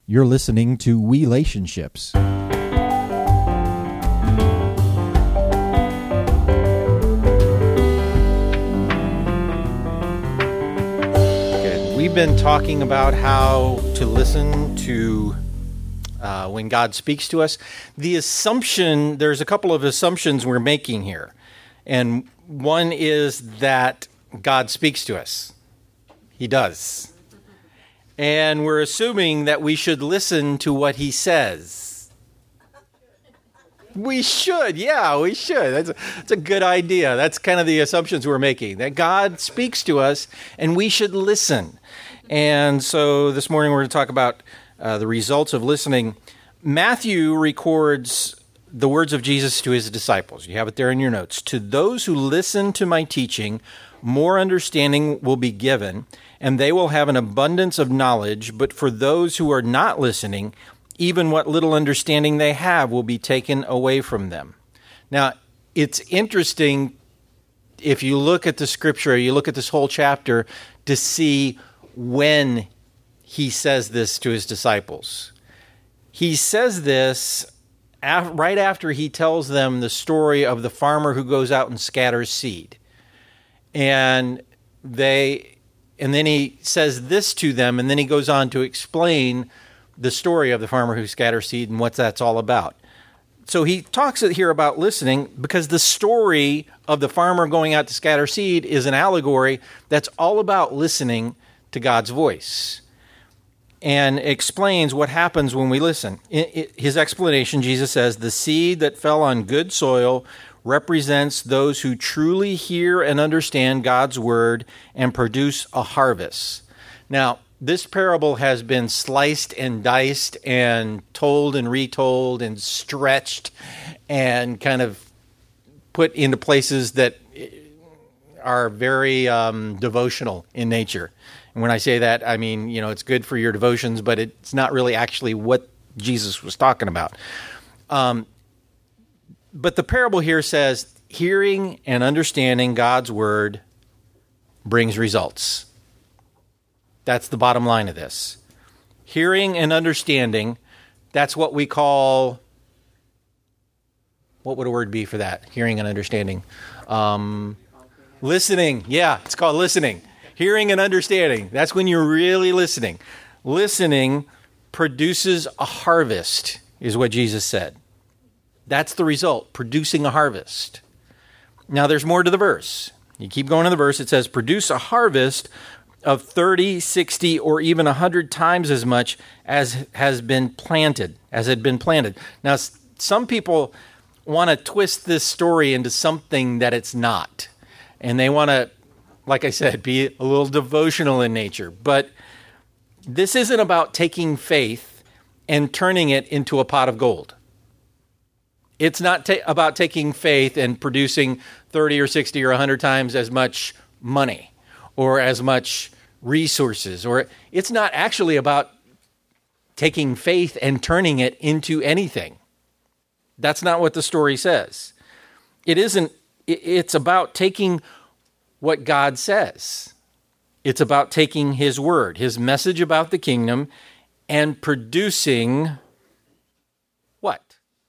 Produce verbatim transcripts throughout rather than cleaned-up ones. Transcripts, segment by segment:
You're listening to Relationships. Good. We've been talking about how to listen to uh, when God speaks to us. The assumption, there's a couple of assumptions we're making here. And one is that God speaks to us. He does. And we're assuming that we should listen to what he says. We should, yeah, we should. That's a, that's a good idea. That's kind of the assumptions we're making, that God speaks to us and we should listen. And so this morning we're going to talk about uh, the results of listening. Matthew records the words of Jesus to his disciples. You have it there in your notes. To those who listen to my teaching, more understanding will be given, and they will have an abundance of knowledge. But for those who are not listening, even what little understanding they have will be taken away from them. Now, it's interesting if you look at the scripture, you look at this whole chapter, to see when he says this to his disciples. He says this af- right after he tells them the story of the farmer who goes out and scatters seed. And they, and then he says this to them, and then he goes on to explain the story of the farmer who scatters seed and what that's all about. So he talks here about listening because the story of the farmer going out to scatter seed is an allegory that's all about listening to God's voice, and explains what happens when we listen. In his explanation, Jesus says, the seed that fell on good soil represents those who truly hear and understand God's word and produce a harvest. Now, this parable has been sliced and diced and told and retold and stretched and kind of put into places that are very um, devotional in nature. And when I say that, I mean, you know, it's good for your devotions, but it's not really actually what Jesus was talking about. Um, but the parable here says, hearing and understanding God's word brings results. That's the bottom line of this. Hearing and understanding, that's what we call, what would a word be for that? Hearing and understanding. Um, listening. Yeah, it's called listening. Hearing and understanding. That's when you're really listening. Listening produces a harvest, is what Jesus said. That's the result, producing a harvest. Now, there's more to the verse. You keep going to the verse. It says, produce a harvest of thirty, sixty, or even one hundred times as much as has been planted, as had been planted. Now, some people want to twist this story into something that it's not. And they want to, like I said, be a little devotional in nature. But this isn't about taking faith and turning it into a pot of gold. It's not ta- about taking faith and producing thirty or sixty or one hundred times as much money or as much resources. Or it's not actually about taking faith and turning it into anything. That's not what the story says. It isn't. It's about taking what God says. It's about taking his word, his message about the kingdom, and producing what?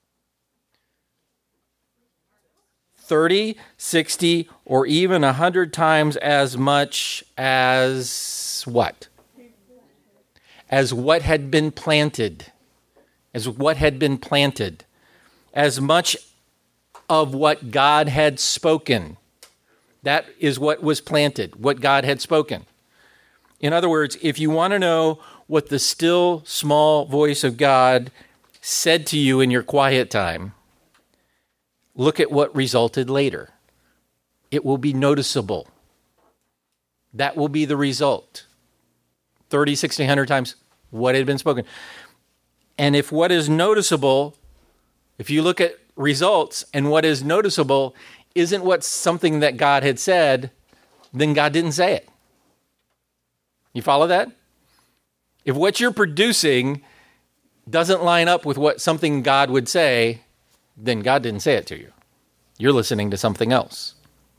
thirty, sixty, or even one hundred times as much as what? As what had been planted. As what had been planted. As much of what God had spoken. That is what was planted, what God had spoken. In other words, if you want to know what the still small voice of God said to you in your quiet time, look at what resulted later. It will be noticeable. That will be the result. thirty, sixty, one hundred times what had been spoken. And if what is noticeable, if you look at results and what is noticeable isn't what something that God had said, then God didn't say it. You follow that? If what you're producing doesn't line up with what something God would say, then God didn't say it to you. You're listening to something else.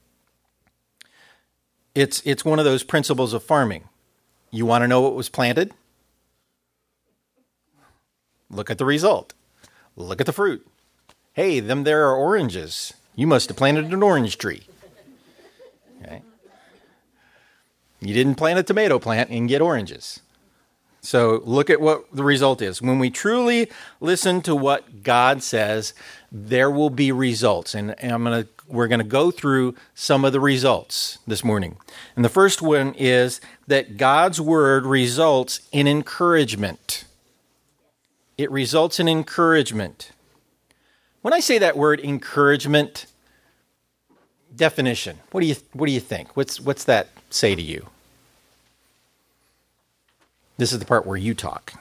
It's it's one of those principles of farming. You want to know what was planted? Look at the result. Look at the fruit. Hey, them there are oranges. You must have planted an orange tree. Okay. You didn't plant a tomato plant and get oranges. So look at what the result is. When we truly listen to what God says, there will be results. And, and I'm gonna we're going to go through some of the results this morning. And the first one is that God's word results in encouragement. It results in encouragement. When I say that word encouragement, definition, what do you what do you think? What's what's that say to you? This is the part where you talk.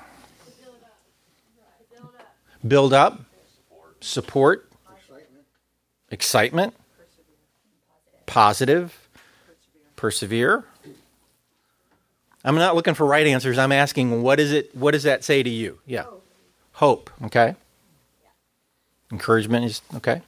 Build up, support, excitement, positive, persevere. I'm not looking for right answers. I'm asking, what is it? What does that say to you? Yeah, hope. Okay. Encouragement is okay.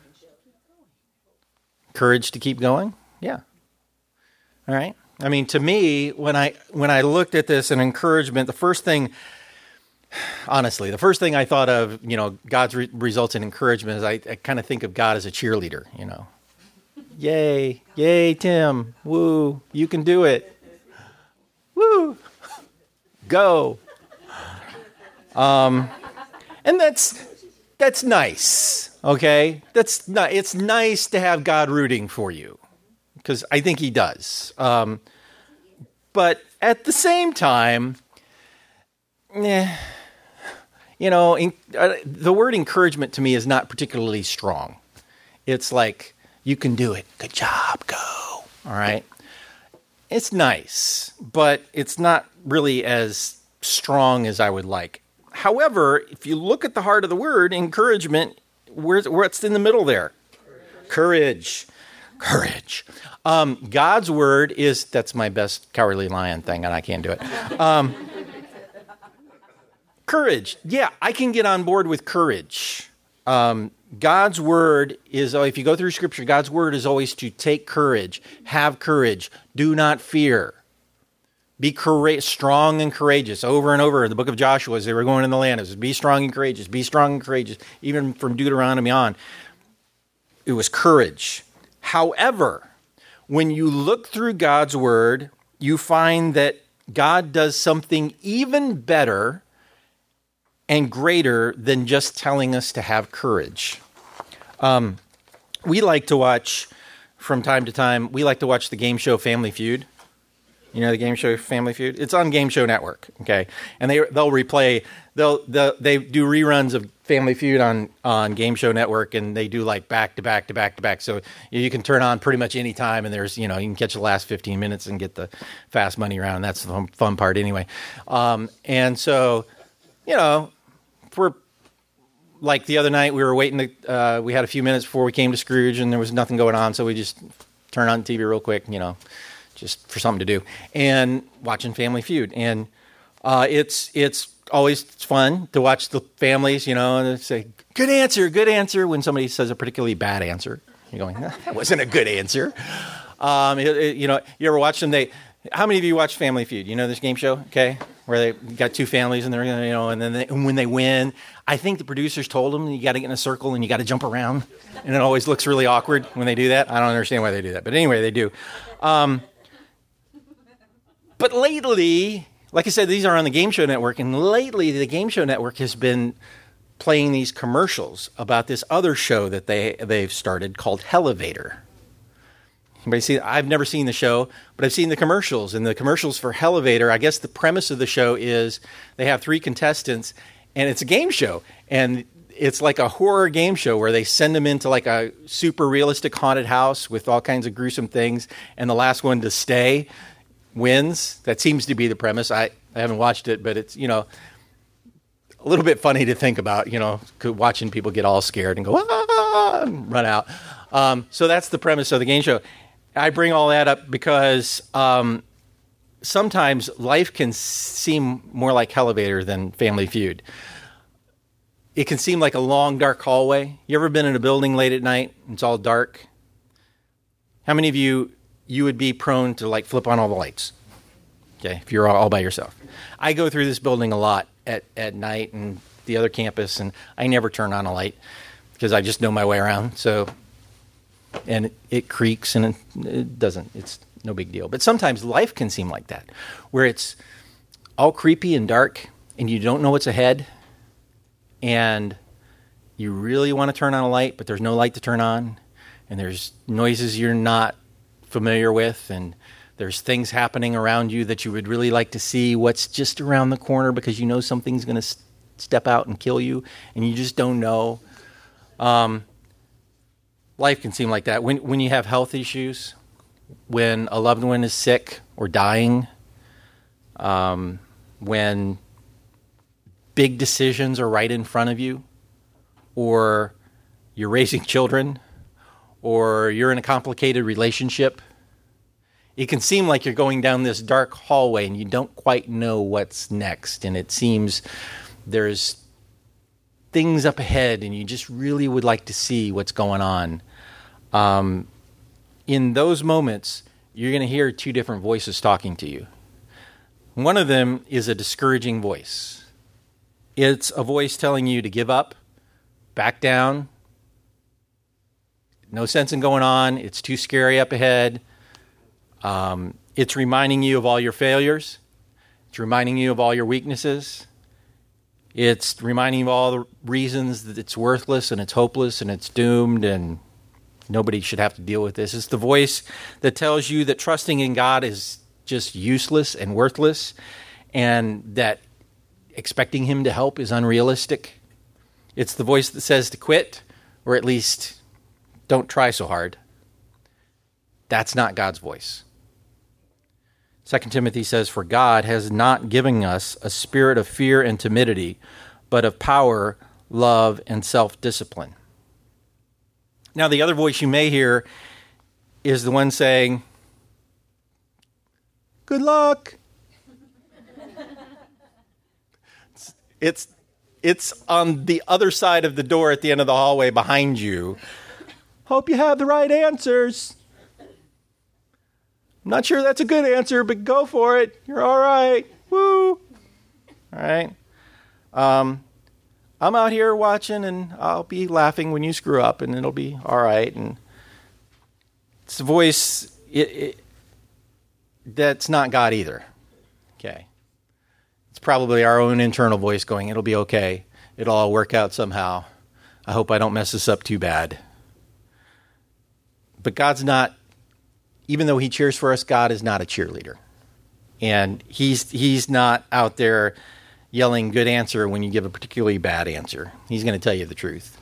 Courage to keep going. Yeah. All right. I mean, to me, when I when I looked at this and encouragement, the first thing, honestly, the first thing I thought of, you know, God's re- results in encouragement is I, I kind of think of God as a cheerleader, you know. Yay, yay, Tim, woo, you can do it. Woo, go. Um, and that's that's nice, okay? That's not, it's nice to have God rooting for you, because I think he does. Um, but at the same time, eh, you know, in, uh, the word encouragement to me is not particularly strong. It's like, you can do it. Good job, go. All right. It's nice, but it's not really as strong as I would like. However, if you look at the heart of the word, encouragement, where's, what's in the middle there? Courage. Courage. Um, God's word is, that's my best Cowardly Lion thing, and I can't do it. Um, courage. Yeah, I can get on board with courage. Um, God's word is, if you go through Scripture, God's word is always to take courage, have courage, do not fear. Be coura- strong and courageous. Over and over in the book of Joshua, as they were going in the land, it was be strong and courageous, be strong and courageous. Even from Deuteronomy on, it was courage. However, when you look through God's word, you find that God does something even better and greater than just telling us to have courage. Um, we like to watch, from time to time, we like to watch the game show Family Feud. You know the game show Family Feud? It's on Game Show Network, okay? And they, they'll replay, they'll, they'll they do reruns of Family Feud on, on Game Show Network, and they do like back to back to back to back. So you can turn on pretty much any time, and there's, you know, you can catch the last fifteen minutes and get the fast money round. That's the fun part anyway. Um, and so, you know, we're like the other night, we were waiting to, uh, we had a few minutes before we came to Scrooge, and there was nothing going on, so we just turned on T V real quick, you know, just for something to do, and watching Family Feud. And uh, it's it's always fun to watch the families, you know, and say, good answer, good answer, when somebody says a particularly bad answer. You're going, that wasn't a good answer. Um, it, it, you know, you ever watch them? They, how many of you watch Family Feud? You know this game show, okay, where they got two families and they're gonna, you know, and then they, and when they win, I think the producers told them you got to get in a circle and you got to jump around, and it always looks really awkward when they do that. I don't understand why they do that, but anyway, they do. Um, but lately, like I said, these are on the Game Show Network, and lately the Game Show Network has been playing these commercials about this other show that they they've started called Hellevator. Anybody see? I've never seen the show, but I've seen the commercials. And the commercials for Hellevator, I guess the premise of the show is they have three contestants, and it's a game show. And it's like a horror game show where they send them into like a super realistic haunted house with all kinds of gruesome things, and the last one to stay wins. That seems to be the premise. I, I haven't watched it, but it's, you know, a little bit funny to think about, you know, watching people get all scared and go, ah, and run out. Um, so that's the premise of the game show. I bring all that up because um, sometimes life can seem more like Hellevator than Family Feud. It can seem like a long, dark hallway. You ever been in a building late at night and it's all dark? How many of you, you would be prone to like flip on all the lights? Okay, if you're all by yourself. I go through this building a lot at, at night, and the other campus, and I never turn on a light because I just know my way around. So, and it, it creaks, and it, it doesn't. It's no big deal. But sometimes life can seem like that, where it's all creepy and dark, and you don't know what's ahead, and you really want to turn on a light, but there's no light to turn on, and there's noises you're not familiar with, and there's things happening around you that you would really like to see what's just around the corner because you know something's going to s- step out and kill you, and you just don't know. Um, life can seem like that. When when you have health issues, when a loved one is sick or dying, um, when big decisions are right in front of you, or you're raising children, or you're in a complicated relationship, it can seem like you're going down this dark hallway and you don't quite know what's next. And it seems there's things up ahead and you just really would like to see what's going on. Um, in those moments, you're going to hear two different voices talking to you. One of them is a discouraging voice. It's a voice telling you to give up, back down, no sense in going on, it's too scary up ahead. Um, it's reminding you of all your failures. It's reminding you of all your weaknesses. It's reminding you of all the reasons that it's worthless and it's hopeless and it's doomed and nobody should have to deal with this. It's the voice that tells you that trusting in God is just useless and worthless, and that expecting Him to help is unrealistic. It's the voice that says to quit, or at least don't try so hard. That's not God's voice. Second Timothy says, "For God has not given us a spirit of fear and timidity, but of power, love, and self-discipline." Now, the other voice you may hear is the one saying, "Good luck." It's, it's on the other side of the door at the end of the hallway behind you. "Hope you have the right answers. I'm not sure that's a good answer, but go for it. You're all right. Woo." All right. Um, I'm out here watching, and I'll be laughing when you screw up, and it'll be all right. And it's a voice it, it, that's not God either. Okay. It's probably our own internal voice going, "It'll be okay. It'll all work out somehow. I hope I don't mess this up too bad." But God's not, even though He cheers for us, God is not a cheerleader. And He's He's not out there yelling good answer when you give a particularly bad answer. He's going to tell you the truth.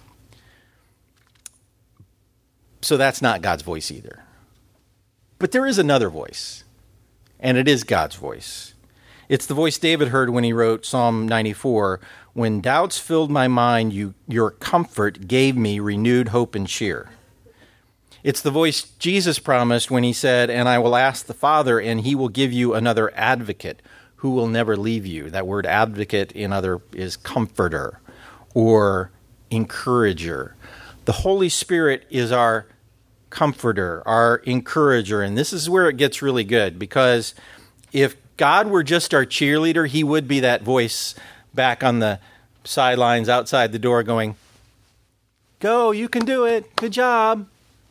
So that's not God's voice either. But there is another voice, and it is God's voice. It's the voice David heard when he wrote Psalm ninety-four, "When doubts filled my mind, you, your comfort gave me renewed hope and cheer." It's the voice Jesus promised when He said, "And I will ask the Father, and He will give you another advocate who will never leave you." That word advocate in other is comforter or encourager. The Holy Spirit is our comforter, our encourager. And this is where it gets really good, because if God were just our cheerleader, He would be that voice back on the sidelines outside the door going, "Go, you can do it. Good job."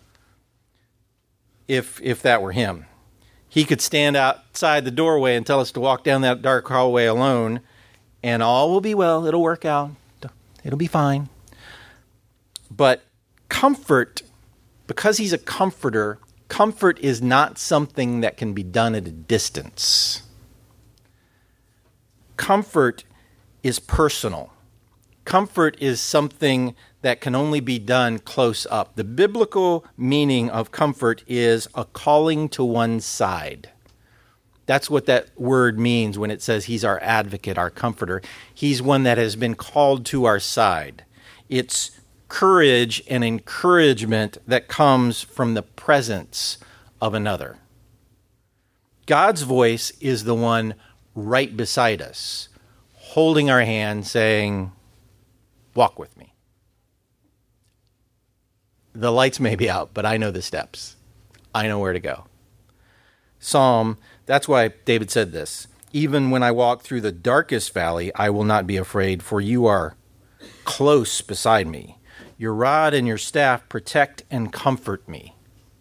If if that were Him, He could stand outside the doorway and tell us to walk down that dark hallway alone, and all will be well. It'll work out. It'll be fine. But comfort, because He's a comforter, comfort is not something that can be done at a distance. Comfort is personal. Comfort is something that can only be done close up. The biblical meaning of comfort is a calling to one's side. That's what that word means when it says He's our advocate, our comforter. He's one that has been called to our side. It's courage and encouragement that comes from the presence of another. God's voice is the one right beside us, holding our hand, saying, "Walk with me. The lights may be out, but I know the steps. I know where to go." Psalm, that's why David said this. "Even when I walk through the darkest valley, I will not be afraid, for you are close beside me. Your rod and your staff protect and comfort me.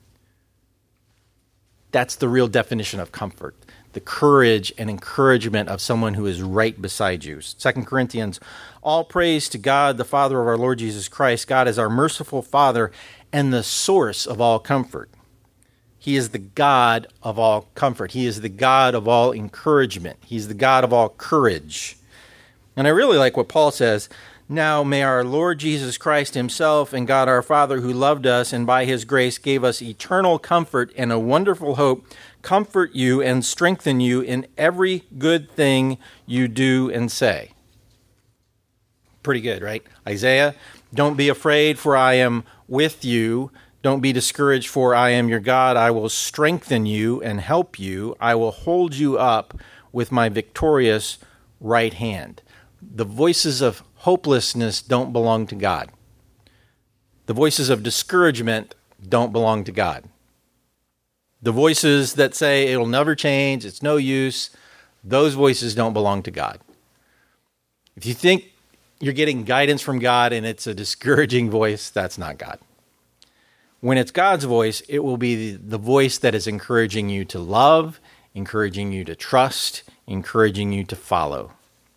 That's the real definition of comfort. The courage and encouragement of someone who is right beside you. Second Corinthians, all praise to God, the Father of our Lord Jesus Christ. God is our merciful Father and the source of all comfort. He is the God of all comfort. He is the God of all encouragement. He's the God of all courage. And I really like what Paul says. Now may our Lord Jesus Christ himself and God our Father, who loved us and by his grace gave us eternal comfort and a wonderful hope, comfort you and strengthen you in every good thing you do and say. Pretty good, right? Isaiah, don't be afraid, for I am with you. Don't be discouraged, for I am your God. I will strengthen you and help you. I will hold you up with my victorious right hand. The voices of hopelessness don't belong to God. The voices of discouragement don't belong to God. The voices that say it'll never change, it's no use, those voices don't belong to God. If you think you're getting guidance from God and it's a discouraging voice, that's not God. When it's God's voice, it will be the voice that is encouraging you to love, encouraging you to trust, encouraging you to follow.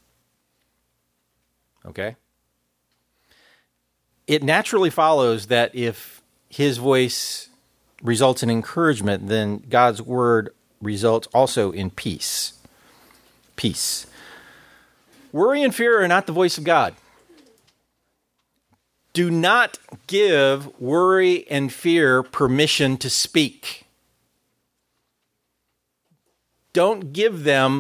Okay? It naturally follows that if his voice results in encouragement, then God's word results also in peace. Peace. Worry and fear are not the voice of God. Do not give worry and fear permission to speak. Don't give them.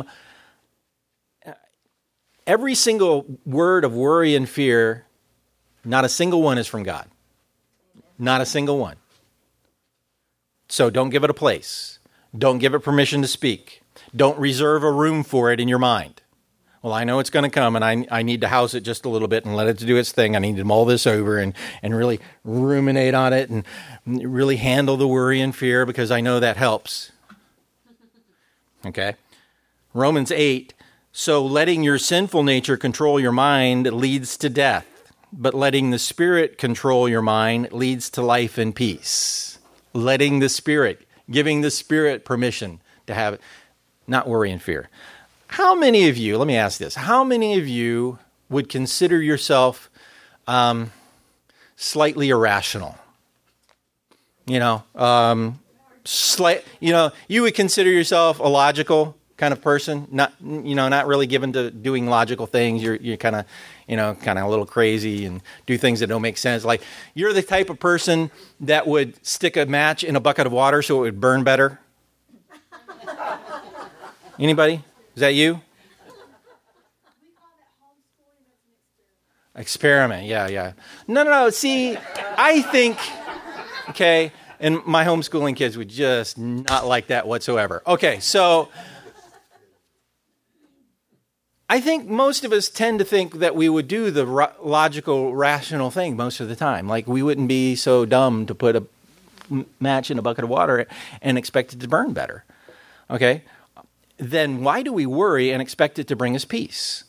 Every single word of worry and fear, not a single one is from God. Not a single one. So don't give it a place. Don't give it permission to speak. Don't reserve a room for it in your mind. Well, I know it's going to come, and I I need to house it just a little bit and let it do its thing. I need to mull this over and, and really ruminate on it and really handle the worry and fear because I know that helps. Okay? Romans eight, so letting your sinful nature control your mind leads to death, but letting the Spirit control your mind leads to life and peace. Letting the Spirit, giving the Spirit permission to have it, not worry and fear. How many of you, let me ask this, how many of you would consider yourself um, slightly irrational? You know, um, slight, you know, you would consider yourself a logical kind of person, not, you know, not really given to doing logical things. You're, you're kind of, you know, kind of a little crazy and do things that don't make sense. Like, you're the type of person that would stick a match in a bucket of water so it would burn better. Anybody? Is that you? We call that homeschooling as an Experiment, experiment. yeah, yeah. No, no, no. See, I think, okay, and my homeschooling kids would just not like that whatsoever. Okay, so I think most of us tend to think that we would do the ro- logical, rational thing most of the time. Like, we wouldn't be so dumb to put a m- match in a bucket of water and expect it to burn better. Okay? Then why do we worry and expect it to bring us peace?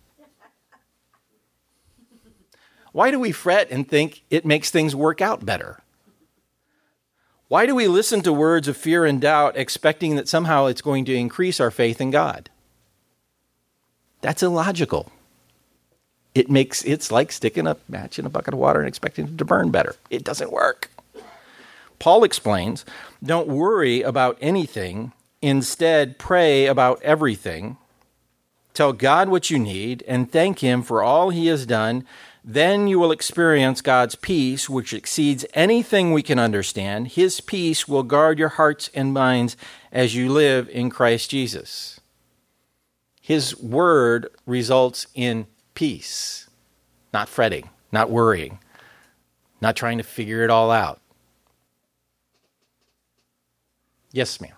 Why do we fret and think it makes things work out better? Why do we listen to words of fear and doubt expecting that somehow it's going to increase our faith in God? That's illogical. It makes, it's like sticking a match in a bucket of water and expecting it to burn better. It doesn't work. Paul explains, don't worry about anything. Instead, pray about everything. Tell God what you need and thank him for all he has done. Then you will experience God's peace, which exceeds anything we can understand. His peace will guard your hearts and minds as you live in Christ Jesus. His word results in peace, not fretting, not worrying, not trying to figure it all out. Yes, ma'am.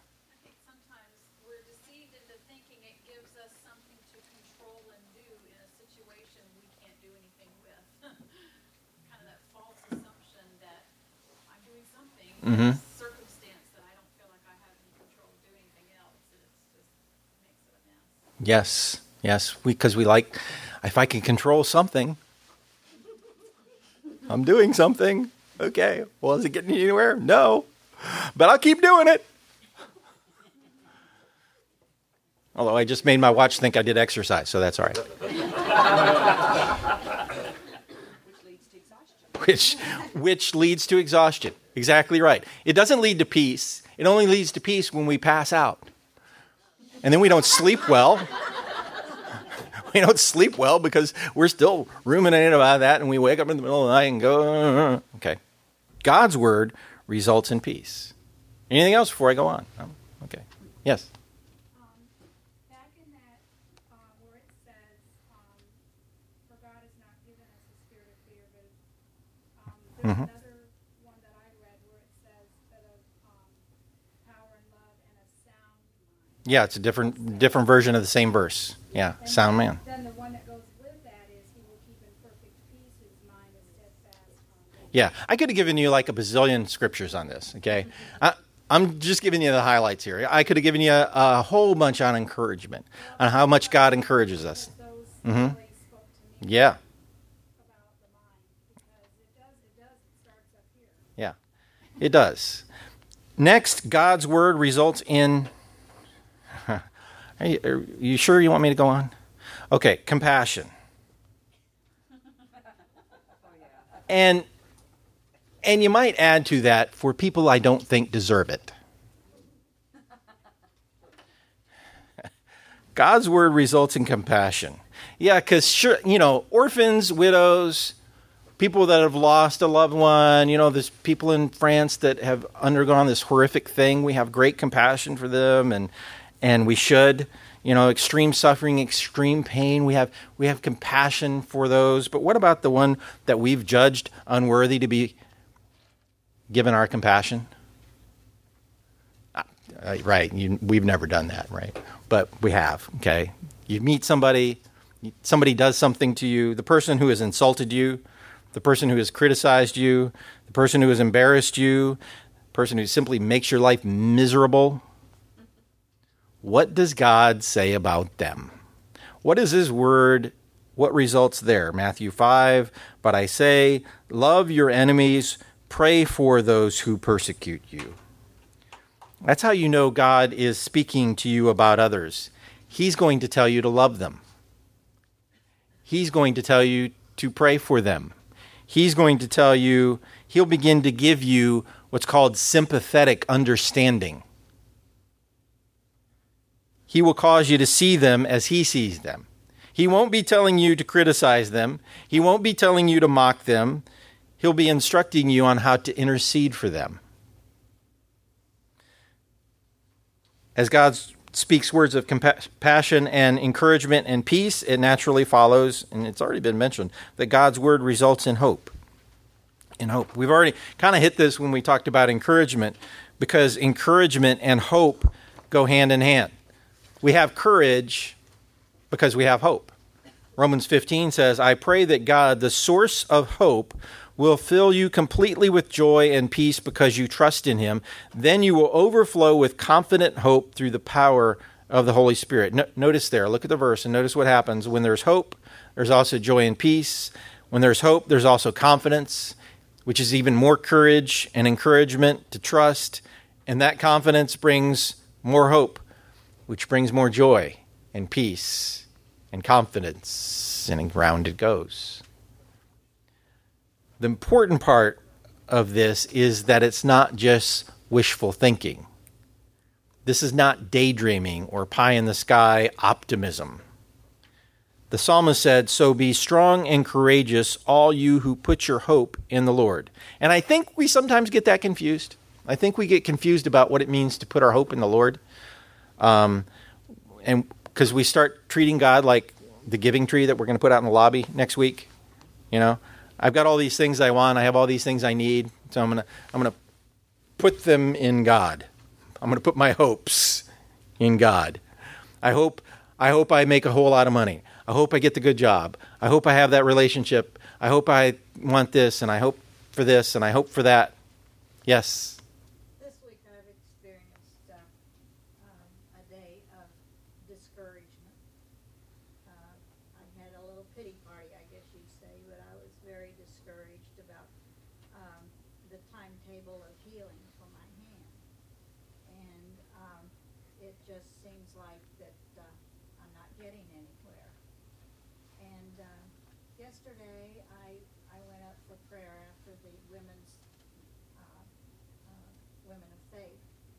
Mm-hmm. Circumstance that I don't feel like I have any control to do anything else. It just makes it a mess. Yes, yes, because we, we like, if I can control something, I'm doing something. Okay. Well, is it getting you anywhere? No. But I'll keep doing it. Although I just made my watch think I did exercise, so that's all right. Which, which leads to exhaustion. Exactly right. It doesn't lead to peace. It only leads to peace when we pass out. And then we don't sleep well. We don't sleep well because we're still ruminating about that, and we wake up in the middle of the night and go, okay. God's word results in peace. Anything else before I go on? Oh, okay. Yes? Um, back in that, uh, where it says, um, for God has not given us a spirit of fear, but um, there's Mhm. another one that I read where it says that of um, power and love and a sound mind. Yeah, it's a different different version of the same verse. Yeah, And sound then, man. Then the one that goes with that is he will keep in perfect peace whose mind is steadfast on him. Yeah, I could have given you like a bazillion scriptures on this, okay? I, I'm just giving you the highlights here. I could have given you a, a whole bunch on encouragement, on how much God encourages us. Those Mhm. really spoke to me Yeah, about the mind because it does, it does, it starts up here. yeah, it does. Next, God's word results in... Are you, are you sure you want me to go on? Okay, compassion. And and you might add to that for people I don't think deserve it. God's word results in compassion. Yeah, because sure, you know, orphans, widows, people that have lost a loved one, you know, there's people in France that have undergone this horrific thing. We have great compassion for them, and and we should. You know, extreme suffering, extreme pain. We have we have compassion for those. But what about the one that we've judged unworthy to be given our compassion? Uh, right, you, we've never done that, right? But we have, okay? You meet somebody, somebody does something to you, the person who has insulted you, the person who has criticized you, the person who has embarrassed you, the person who simply makes your life miserable. What does God say about them? What is his word? What results there? Matthew five, but I say, love your enemies, pray for those who persecute you. That's how you know God is speaking to you about others. He's going to tell you to love them. He's going to tell you to pray for them. He's going to tell you, he'll begin to give you what's called sympathetic understanding. He will cause you to see them as he sees them. He won't be telling you to criticize them. He won't be telling you to mock them. He'll be instructing you on how to intercede for them. As God speaks words of compassion and encouragement and peace, it naturally follows, and it's already been mentioned, that God's word results in hope. In hope. We've already kind of hit this when we talked about encouragement, because encouragement and hope go hand in hand. We have courage because we have hope. Romans fifteen says, I pray that God, the source of hope, will fill you completely with joy and peace because you trust in him. Then you will overflow with confident hope through the power of the Holy Spirit. No, notice there, look at the verse and notice what happens. When there's hope, there's also joy and peace. When there's hope, there's also confidence, which is even more courage and encouragement to trust. And that confidence brings more hope, which brings more joy and peace and confidence, and round it goes. The important part of this is that it's not just wishful thinking. This is not daydreaming or pie-in-the-sky optimism. The psalmist said, so be strong and courageous, all you who put your hope in the Lord. And I think we sometimes get that confused. I think we get confused about what it means to put our hope in the Lord. Um, and because we start treating God like the giving tree that we're going to put out in the lobby next week. You know, I've got all these things I want. I have all these things I need. So I'm going to, I'm going to put them in God. I'm going to put my hopes in God. I hope, I hope I make a whole lot of money. I hope I get the good job. I hope I have that relationship. I hope I want this, and I hope for this, and I hope for that. Yes. This week I've experienced uh, um, a day of discouragement. Uh, I had a little pity party, I guess you'd say, but I was very discouraged about timetable of healing for my hand. And um, it just seems like that uh, I'm not getting anywhere. And uh, yesterday I, I went up for prayer after the women's uh, uh, Women of Faith.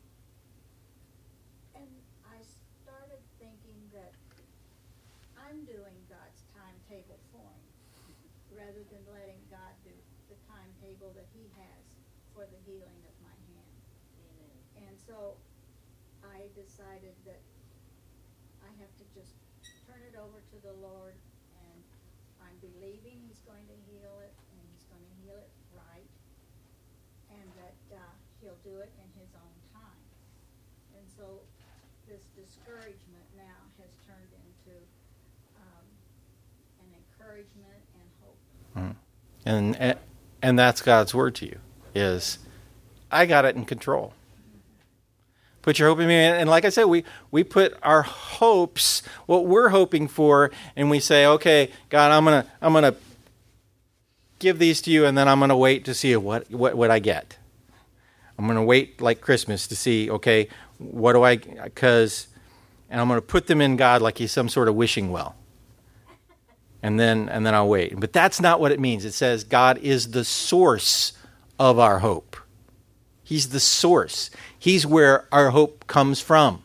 And I started thinking that I'm doing God's timetable for him, rather than letting God do the timetable that he has for the healing of my hand. Amen. And so I decided that I have to just turn it over to the Lord, and I'm believing he's going to heal it, and he's going to heal it right, and that uh, he'll do it in his own time. And so this discouragement now has turned into um, an encouragement and hope. Mm. And and that's God's word to you, is I got it in control. Put your hope in me. And like I said, we, we put our hopes, what we're hoping for, and we say, okay, God, I'm gonna I'm gonna give these to you, and then I'm gonna wait to see what what, what I get. I'm gonna wait like Christmas to see, okay, what do I, because, and I'm gonna put them in God like he's some sort of wishing well. And then and then I'll wait. But that's not what it means. It says God is the source of our hope. He's the source. He's where our hope comes from.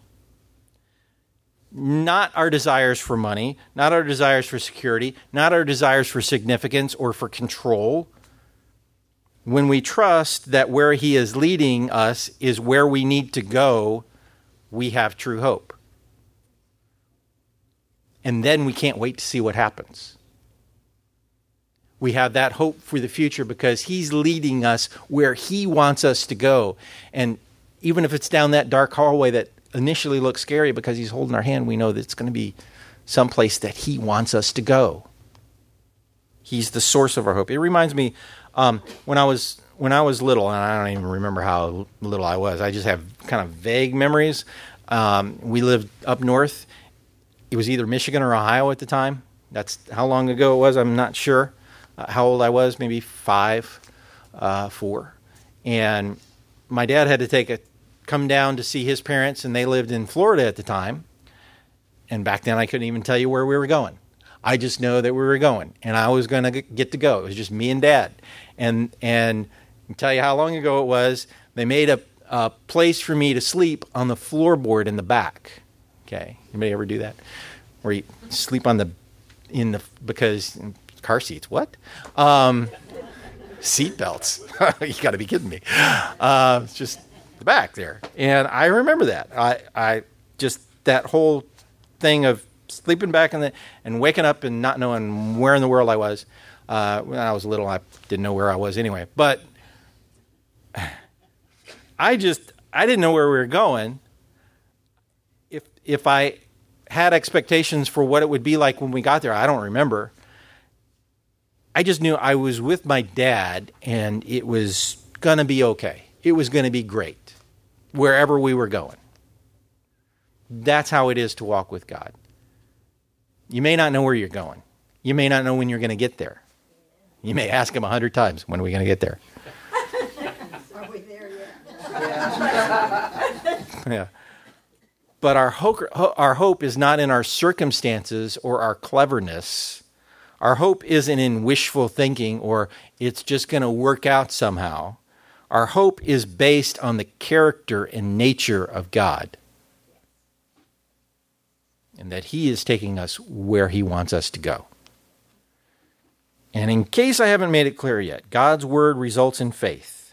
Not our desires for money, not our desires for security, not our desires for significance or for control. When we trust that where he is leading us is where we need to go, we have true hope. And then we can't wait to see what happens. We have that hope for the future because he's leading us where he wants us to go. And even if it's down that dark hallway that initially looks scary because he's holding our hand, we know that it's going to be someplace that he wants us to go. He's the source of our hope. It reminds me, um, when I was when I was little, and I don't even remember how little I was. I just have kind of vague memories. Um, we lived up north. It was either Michigan or Ohio at the time. That's how long ago it was. I'm not sure uh, how old I was, maybe five, uh, four. And my dad had to take a come down to see his parents, and they lived in Florida at the time. And back then I couldn't even tell you where we were going. I just know that we were going, and I was going to get to go. It was just me and Dad. And and I'll tell you how long ago it was. They made a, a place for me to sleep on the floorboard in the back. Okay, anybody ever do that? Where you sleep on the in the because car seats? What? Um, seat belts? You got to be kidding me! Uh, it's just the back there, and I remember that. I I just that whole thing of sleeping back in the and waking up and not knowing where in the world I was. Uh, when I was little, I didn't know where I was anyway. But I just I didn't know where we were going. If if I had expectations for what it would be like when we got there, I don't remember. I just knew I was with my dad, and it was gonna be okay. It was gonna be great, wherever we were going. That's how it is to walk with God. You may not know where you're going. You may not know when you're going to get there. You may ask him a hundred times, when are we going to get there? Are we there yet? Yeah. But our hope, our hope is not in our circumstances or our cleverness. Our hope isn't in wishful thinking or it's just going to work out somehow. Our hope is based on the character and nature of God. And that he is taking us where he wants us to go. And in case I haven't made it clear yet, God's word results in faith.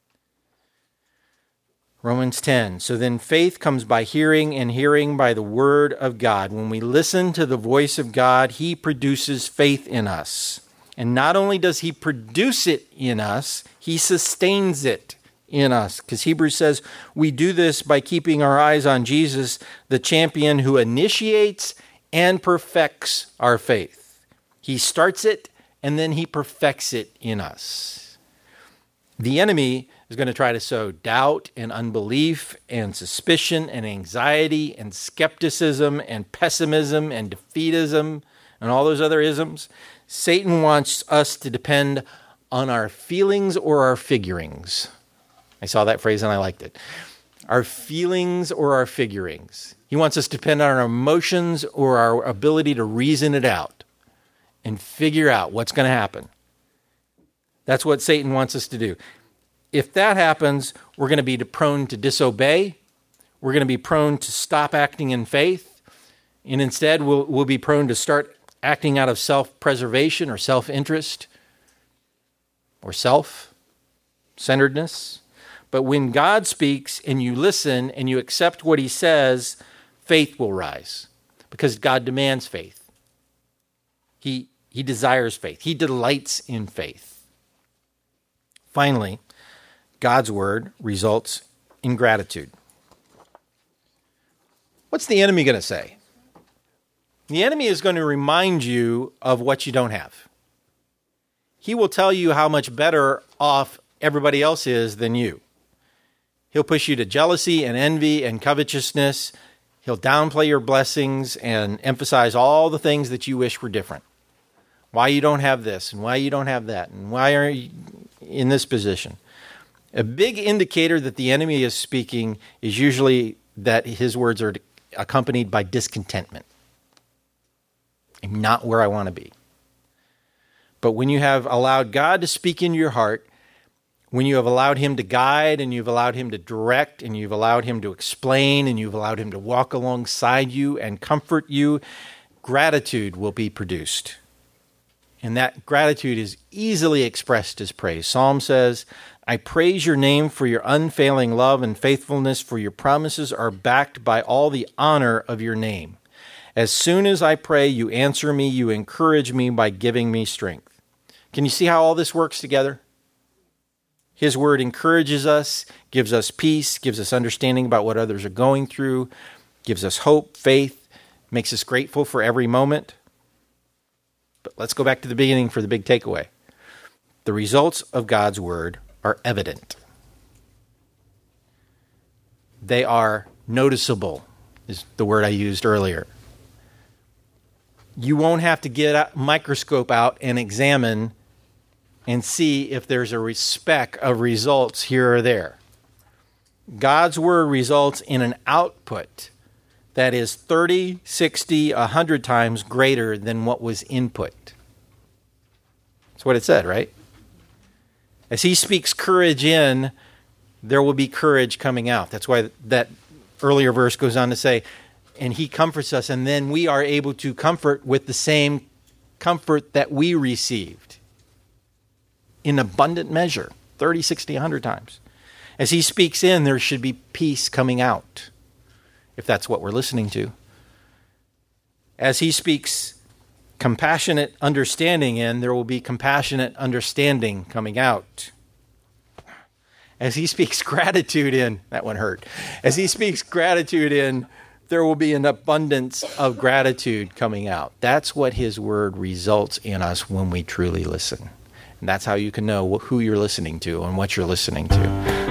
Romans ten, so then faith comes by hearing, and hearing by the word of God. When we listen to the voice of God, he produces faith in us. And not only does he produce it in us, he sustains it in us. Because Hebrews says we do this by keeping our eyes on Jesus, the champion who initiates and perfects our faith. He starts it and then he perfects it in us. The enemy is going to try to sow doubt and unbelief and suspicion and anxiety and skepticism and pessimism and defeatism and all those other isms. Satan wants us to depend on our feelings or our figurings. I saw that phrase and I liked it. Our feelings or our figurings. He wants us to depend on our emotions or our ability to reason it out and figure out what's going to happen. That's what Satan wants us to do. If that happens, we're going to be prone to disobey. We're going to be prone to stop acting in faith. And instead, we'll, we'll be prone to start acting out of self-preservation or self-interest or self-centeredness. But when God speaks and you listen and you accept what he says, faith will rise because God demands faith. He, he desires faith. He delights in faith. Finally, God's word results in gratitude. What's the enemy going to say? The enemy is going to remind you of what you don't have. He will tell you how much better off everybody else is than you. He'll push you to jealousy and envy and covetousness. He'll downplay your blessings and emphasize all the things that you wish were different. Why you don't have this and why you don't have that and why are you in this position. A big indicator that the enemy is speaking is usually that his words are accompanied by discontentment. I'm not where I want to be. But when you have allowed God to speak into your heart, when you have allowed him to guide and you've allowed him to direct and you've allowed him to explain and you've allowed him to walk alongside you and comfort you, gratitude will be produced. And that gratitude is easily expressed as praise. Psalm says, I praise your name for your unfailing love and faithfulness, for your promises are backed by all the honor of your name. As soon as I pray, you answer me, you encourage me by giving me strength. Can you see how all this works together? His word encourages us, gives us peace, gives us understanding about what others are going through, gives us hope, faith, makes us grateful for every moment. But let's go back to the beginning for the big takeaway. The results of God's word are evident. They are noticeable, is the word I used earlier. You won't have to get a microscope out and examine and see if there's a speck of results here or there. God's word results in an output that is thirty, sixty, one hundred times greater than what was input. That's what it said, right? As he speaks courage in, there will be courage coming out. That's why that earlier verse goes on to say, and he comforts us, and then we are able to comfort with the same comfort that we received in abundant measure, thirty, sixty, one hundred times. As he speaks in, there should be peace coming out, if that's what we're listening to. As he speaks compassionate understanding in, there will be compassionate understanding coming out. As he speaks gratitude in, that one hurt. As he speaks gratitude in, there will be an abundance of gratitude coming out. That's what his word results in us when we truly listen. And that's how you can know who you're listening to and what you're listening to.